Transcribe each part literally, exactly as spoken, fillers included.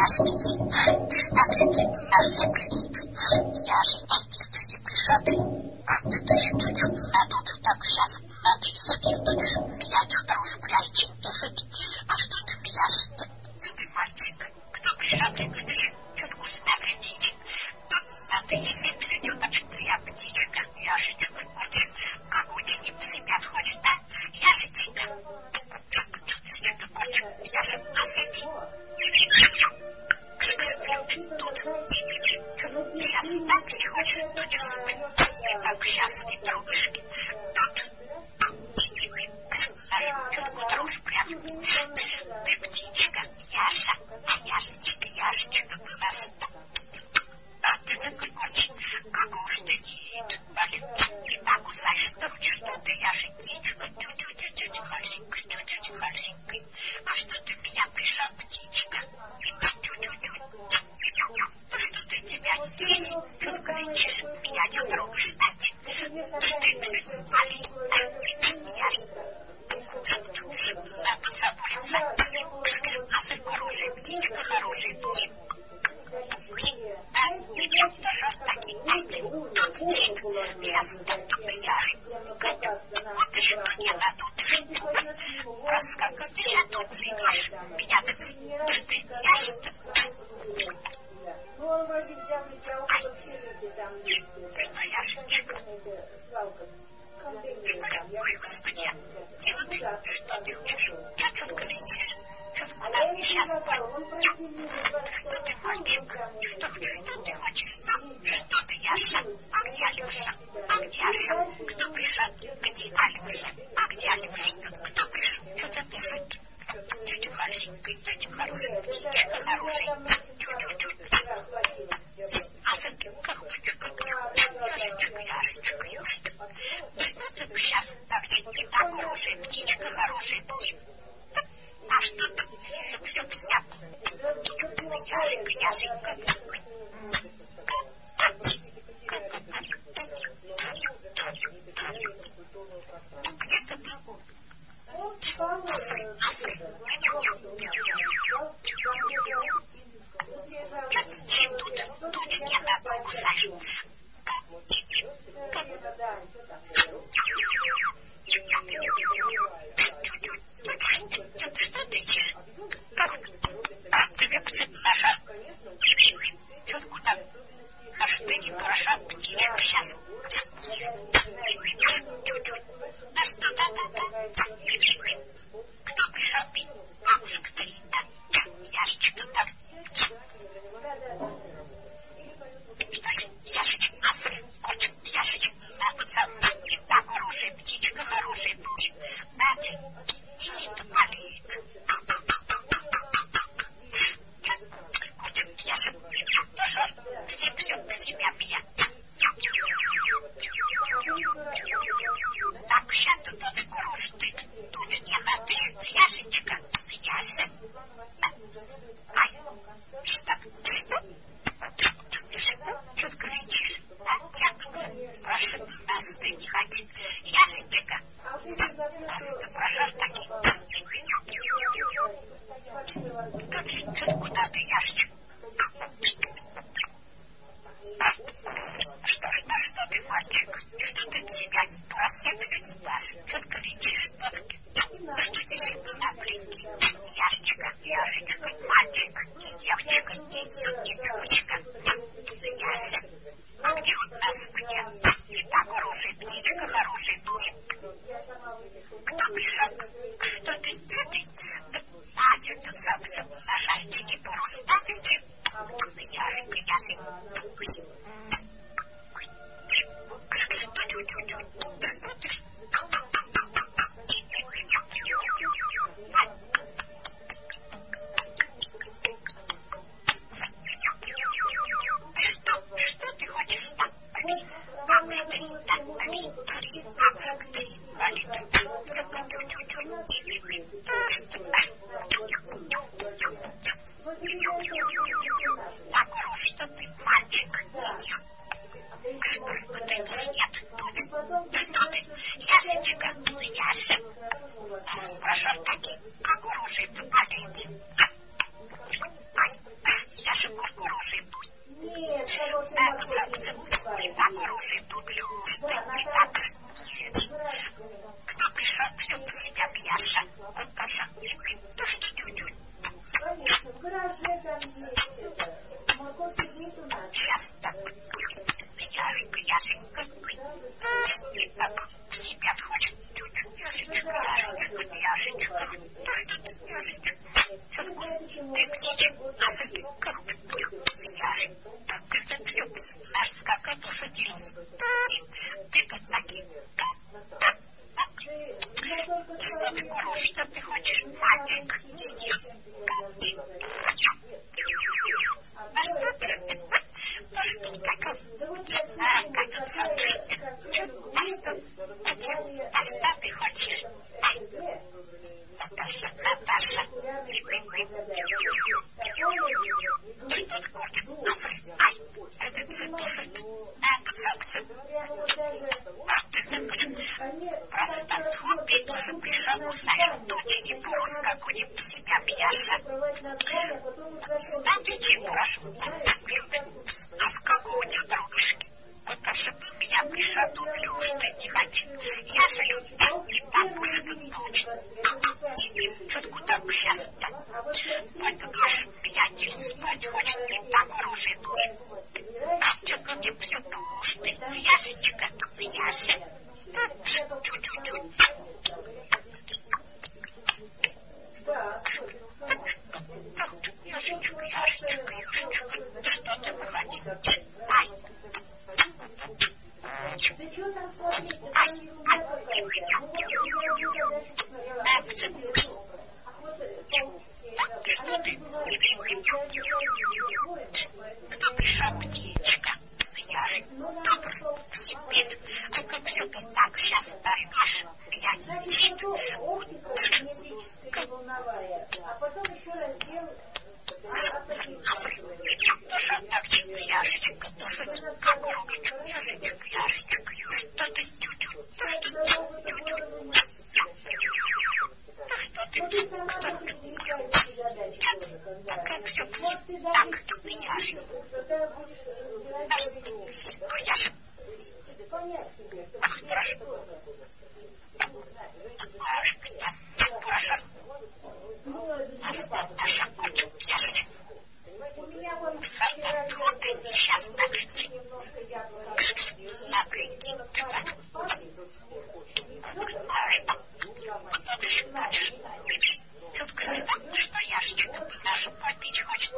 яшкиці. Представляете, наш заплелит. Я же эти пришаты. Это еще чуть а тут так сейчас надо и садись. Меня не хорош плясти. А что ты пляшешь-то? Ты мальчик. Кто пришаты? Ты же чутку ставлените. Надо и семь садёночек. Я птичка. Я же чуть хочет. Как очень не по себя хочет, да? Я же тебя. Что-то хочет. Я же насыпи. Сейчас так не хочешь, то так сейчас не трогаешь. Чутку трожь прям. Ты птичка, Яша, а Яшечка, Яшечка у нас. А ты такой хочешь, как уж ты не болит. И так узнаешь, что хочешь, что ты, Яша, птичка, тю-тю-тю-тю, хорошенько, тю-тю-тю, хорошенько. А что ты меня пришла, птичка? Тю-тю-тю. Ну что ты тебя здесь, тут кричишь, меня не трогаешь, кстати. Ты маленькая, я же надо забориться. А ты хорошая птичка, хорошая птичка. А меня тоже таки найти. Тут сидит, сейчас так я же. Вот еще мне надо. Просто как ты я тут сидишь, меня тут ты, я же. Это Яшечка. Ой, Господи, Дима, ты что ты хочешь? Я чутко летишь. Куда мне сейчас что ты, мальчик? Что хочешь? Что ты хочешь? Что ты, Яша? А где Алёша? А где Аша? Кто пришел? Где Алёша? А где Алёша? Кто пришел? Что ты пишет? Тетя хорошенькая, тетя хорошая, птичка хорошая. Чуть-чуть-чуть. А за коробочка, Яшечка, Яшечка, Яшечка. Ну что ты сейчас так не так хорошая птичка, хорошая птичка? А что ты все вся? Яшенька, Яшенька. Где ты был? Асы, асы. Чем тут? Тут не надо кусать. Что ты ищешь? Как тебе ножа? Что куда? А что ты не хороша птичка сейчас? А что да-да-да? Кто пришел? Бабушка стоит там. Яшечка там. Яшечка, асы, хочет, Яшечка, так хорошая птичка, хорошая птичка. Да, и это болит. Хочет, Яшечка, тоже все все по себя меня. Так, сейчас тут надо кружить. Тут не надо, Яшечка, Яша. Ай, что, что? Что ты кричишь? А, я прошу, нас ты не ходи. Яшечка, нас ты прошу таки. Что, куда ты, Яшечка? Что, что, что ты, мальчик? Что ты себя просыпся спас? Что ты кричишь? Что ты? Что здесь на блинке? Яшечка, Яшечка, мальчик, не девочка, не, не чучка. Яся, а где у нас где? И так хорошая птичка, хорошая птичка. Кто пришел? Что ты, что ты? Надя, тут сам нажальчики порустатите. Яшенька, Яшенька. Что ты? Что ты хочешь там? Бабушка ты, так, бабушка ты, валит. Так, что ты, мальчик, нет. Что ты, нет. Что ты, Яшечка, Яша. Прошу таки, как оружие ты болит. Ай, хочешь? А с этим как ты был? Я так это все наш как посадились. Ты тут такие. Что ты куришь? Что ты хочешь? Мальчик, иди. А что ты? Ну что, как а, как тут садишься? А что? А что ты хочешь? Наташа, Наташа. Ну что ты хочешь? Ай, это цветушек. Это цветушек. Просто так хлопит, уже пришел кусать дочь не пурс, как у них себя мясо. Знаете, прошу, а с какого у них дружки? Вот чтобы у меня пришла тут люшка не хочу. Я же люблю не бабушка дочь. Что-то куда бы сейчас так. Вот тут аж меня не спать хочет, не так оружие дочь. Что-то мне все пушты. Яшечка, яшечка. Чуть-чуть. Яшечка, яшечка, яшечка. Что ты выходишь? Ай. Ты что там смотришь? Ай, ай, что ты? Кто пришла, птичка? Я же добр, сипит. А как все ты так сейчас поймешь? Я не вижу. А потом еще раз делаю. Ну что так, яшечка, ну что ты, как ручку, яшечка, яшечка, что ты, тю-тю, ну что ты, тю-тю, ну что ты, кто ты, как все, так, яшечка, ну яшечка, ах, хорошо, яшечка, хорошо, Наташа, котик, яшечка. Это вот и сейчас так напряги, ты так. Кто ты считаешь? Чутко сюда, что яшечка нашу попить хочет.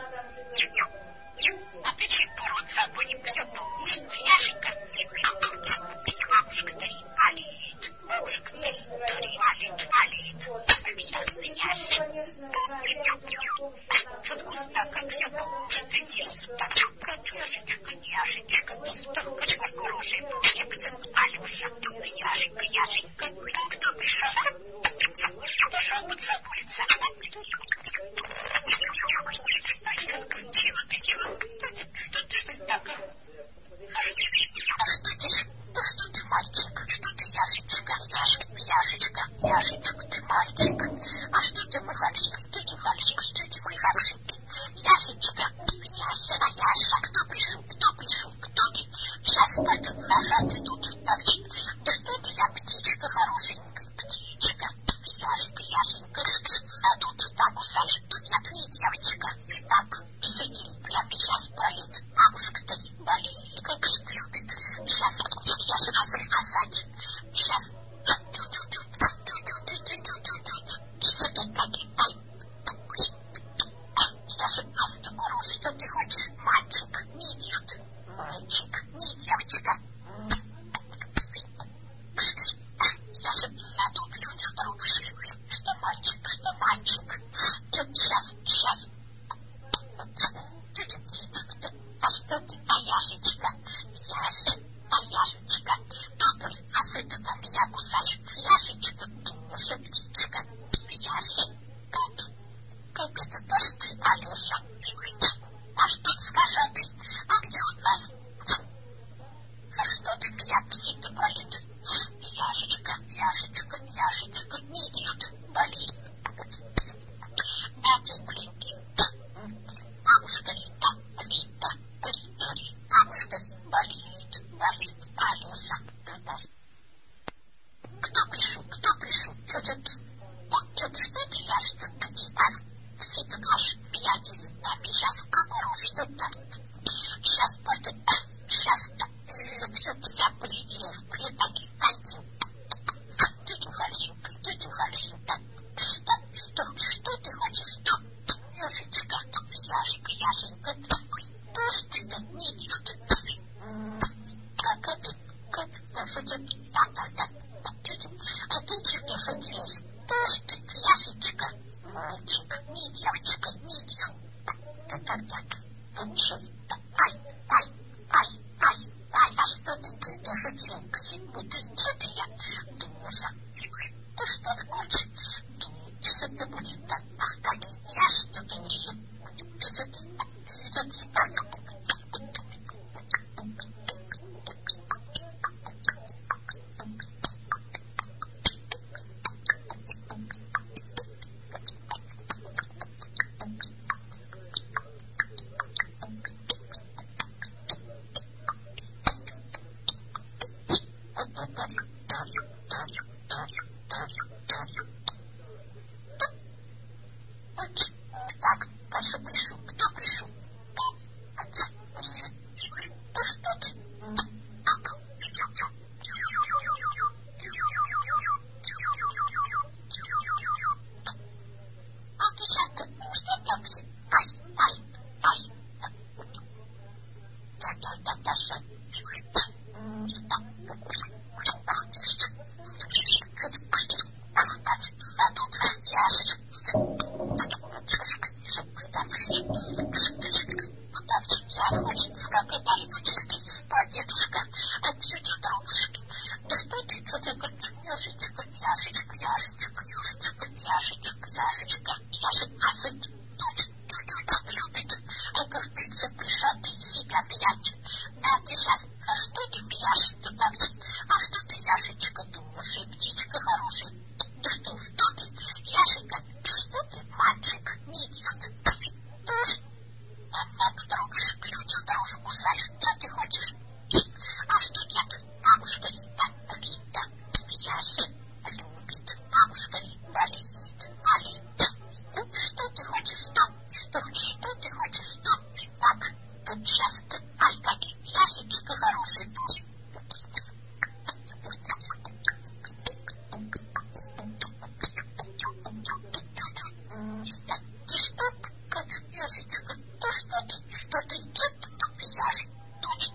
А ты чей пород собой не все полностью, яшечка? Бабушка дарит, алит, бабушка дарит, дарит, алит, алит. Яшечка. Чутко сюда, как все полностью, ты делаешь. Так, яшечка, яшечка, ну что, кочевар хороший, пушепцы, Алюша, яшечка, яшечка, кто пришел? Пошел бы с улицы. Чего ты делал? Что ты, что такое? А что ты, ну что ты, мальчик, что ты, яшечка, яшечка, яшечка, яшечка, ты мальчик. А что ты, мой хороший, что ты, хороший, что ты, мой хороший? Яшечка, Яша, а Яша, кто пришел, кто пришел, кто ты? Сейчас так нажаты тут, так, да что ты, я птичка хорошенькая, птичка, Яшенька, Яшенька, а тут так кусаешь, нет, не девочка, так, посадили, прям сейчас болит, бабушка-то болит, как любит, сейчас, Яша нас рассказать, сейчас, все тут так, ай, Яша, а что такое, что ты хочешь, мальчик, не идет, мальчик, не девочка, Яша, а тут люди дружили, что мальчик, что мальчик, сейчас, сейчас, а что ты, а Яшечка, Яша, а Яшечка, тут, а с этого меня кусаешь, Яшечка, что птичка, Яша, как, как это, то что ты, Алеша, а что скажи ты, а где у нас, а что ты, меня псита болит, Яшечка, Яшечка, Яшечка, не идет, болит, а ты, блин, бабушка Рита, Рита, Рита, бабушка болит, болит, Алеша, кто пришел, кто пришел, что ты, что ты, что ты, Яшечка, так, все тут наш пьяниц, а мы сейчас как что-то, сейчас, сейчас, все, вся полетела в плен, так и дайте, тетя хорошенька, тетя хорошенька, что, что, что ты хочешь, что, Яшечка, Яшенька, Яшенька, что ж ты не идет? Как это? Как? Да, что ты? Да, да, да. А ты что смотришь? Что ты, Яшенька? Мальчик, не девочка, не девочка. Так, так, так. Сейчас. Ай, ай, ай, ай, ай. А что ты, ты, ты что тебе? Почему ты, что ты, я? Думаешь, ты что ты хочешь? Что ты будет так? Ах, как я что-то не... Это, это, это... Так, Паша пришел. Кто пришел? Да что ты? А ты что-то, что так? Ай, ай, ай. Да, да, да, да, да. Ах ты что? Что ты пустил? Ах, да, да, тут Яшечка. Я очень скакать, дедушка, не спать, дедушка, отсюда, дорогушки. Да что ты, что ты, Яшечка, Яшечка, Яшечка, Яшечка, Яшечка, Яшечка, Яшечка, а сын чуть-чуть любит, а как птица пришла, ты себя пьять. Да, ты сейчас, а что ты пьешь, ты так, а что ты, Яшечка, думаешь, и птичка хорошая. Да что, что ты, Яшенька, что ты, мальчик, не идет? Да что? Так, дорогуша, люди дорожу кусаешь. Что ты хочешь? А что нет? Бабушка Рита, Рита, Яся любит. Бабушка Рита болит, болит. Ну, что ты хочешь? Что? Что? Что ты хочешь? Что? Так, вот сейчас ты, ай, как Яшечка хорошая. Ты что? Как Яшечка? Да что ты? Что ты? Что ты? Яша? Точно.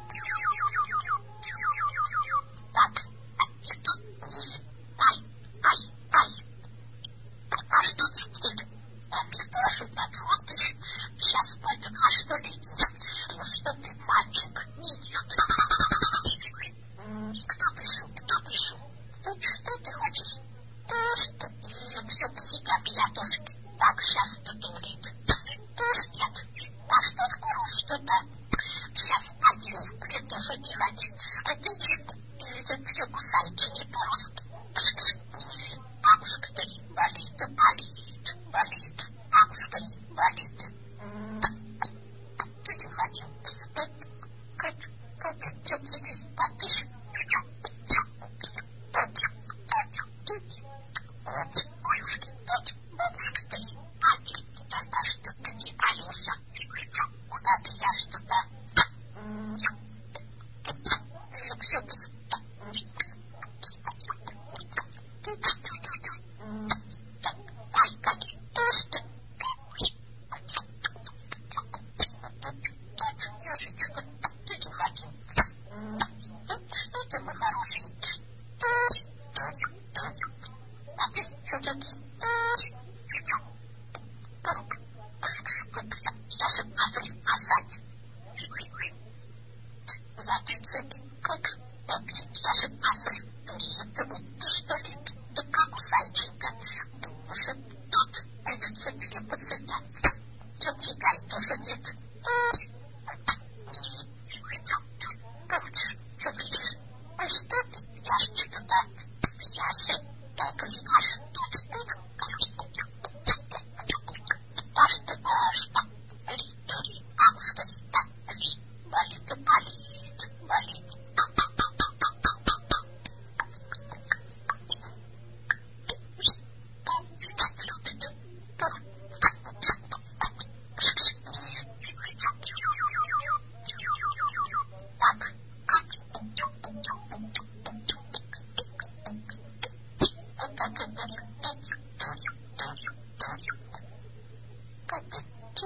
Так, это... Ай, ай, ай. А что ты? А мне тоже так смотришь. Сейчас пойду. А что ли? Ну что ты, мальчик? Не идет. Кто пришел? Кто пришел? Ну что ты хочешь? Да что? Все по себя, я тоже. Так, сейчас тут говорит. Нет. А что скоро что-то? Сейчас один в плед тоже делать. А ты это все кусаете не по-русски. Бабушка-то болит, болит, болит. Бабушка болит. Ты не хотел поспать? Как, как это тебе спать? Вот, бабушка, вот, бабушка-то мать. Да что ты не Алёша? Куда ты, я что-то? Все без... Ай, как просто... Яшечка, ты не хотел. Что ты, мой хороший? А ты что тут? Я же посмотрю назад. За тридцать, как? Я же посмотрю. Это вот ты что ли? Да как у зайчика? Думаешь, тут придется перепуться. Что тебя это же нет? Короче, что кричишь? А что ты? Я же что-то да. Я же так и наш. Тут что-то. Да что ты? Бабушка, да, болит, болит, болит. Любит. Так.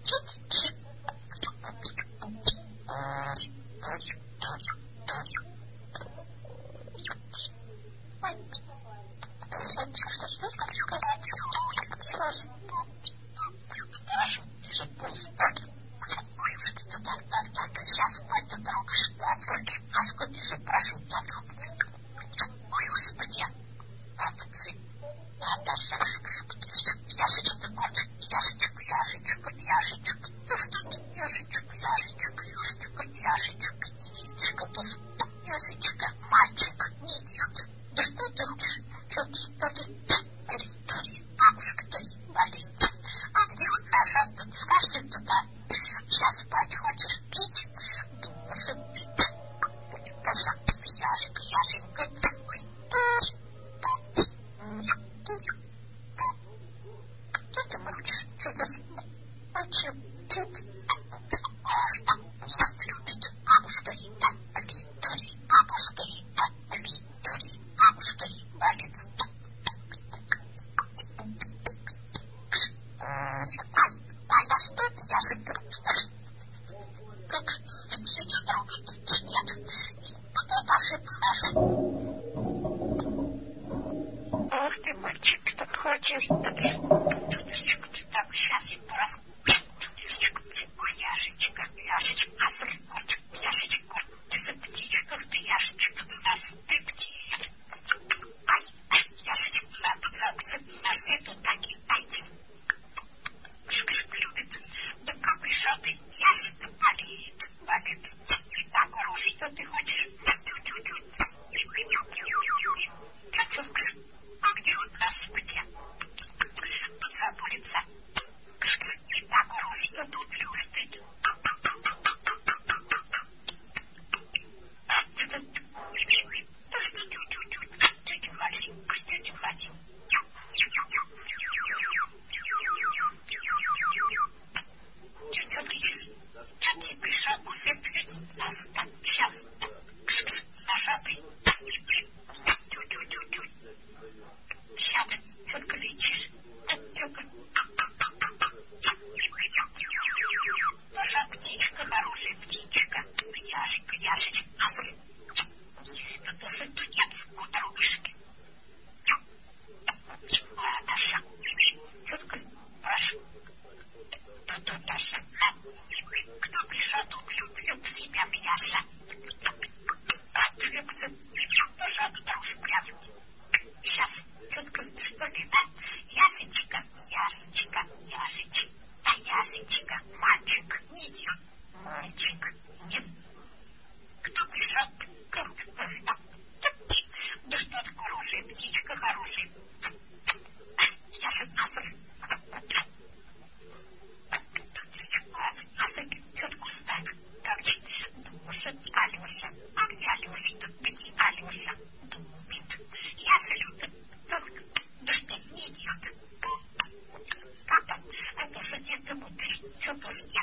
Что-то